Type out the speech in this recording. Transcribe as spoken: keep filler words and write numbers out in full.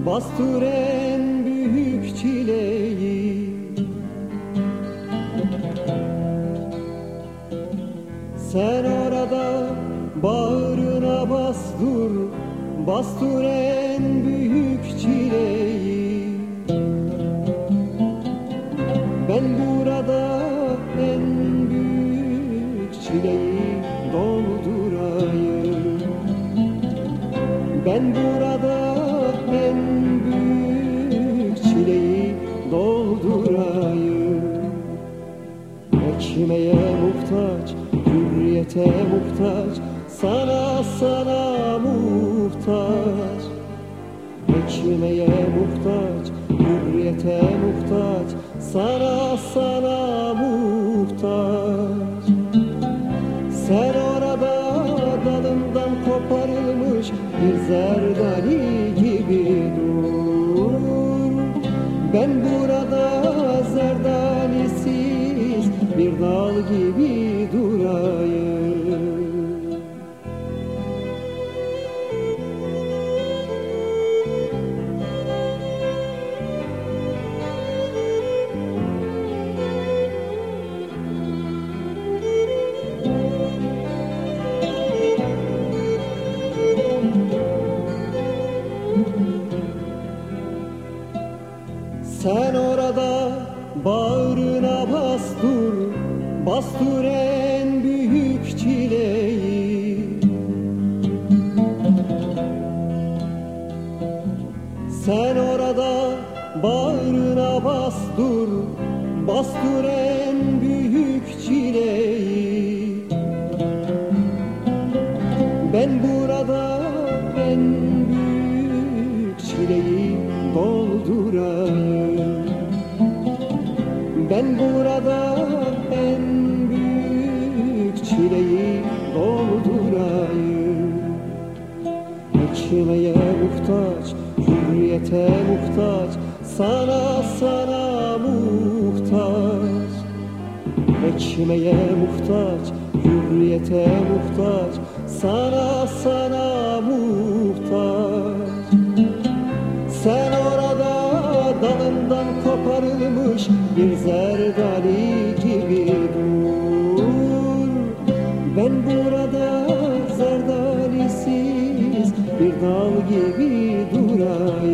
Bastır en büyük çileyi. Sen orada bağrına bastır, bastır en büyük çileyi. Ben burada en büyük çileyi doldurayım. Ben burada en büyük çileyi doldurayım. Ekmeğe muhtaç, hürriyete muhtaç, sana sana muhtaç. Ekmeğe muhtaç, hürriyete muhtaç, sana sana muhtaç. Sen orada dalından koparılmış bir zerdali gibi dur. Ben burada zerdalisiz bir dal gibi durayım. Sen orada bağrına bastır, bastır en büyük çileyi. Sen orada bağrına bastır, bastır en büyük çileyi. Ben burada en büyük çileyi doldurayım. Ben burada en büyük çileyi doldurayım. Ekmeğe muhtaç, hürriyete muhtaç, sana sana muhtaç. Ekmeğe muhtaç, hürriyete muhtaç, sana sana muhtaç. Sen orada dalından koparılmış bir zerdali gibi dur. Ben burada zerdalisiz bir dal gibi durayım.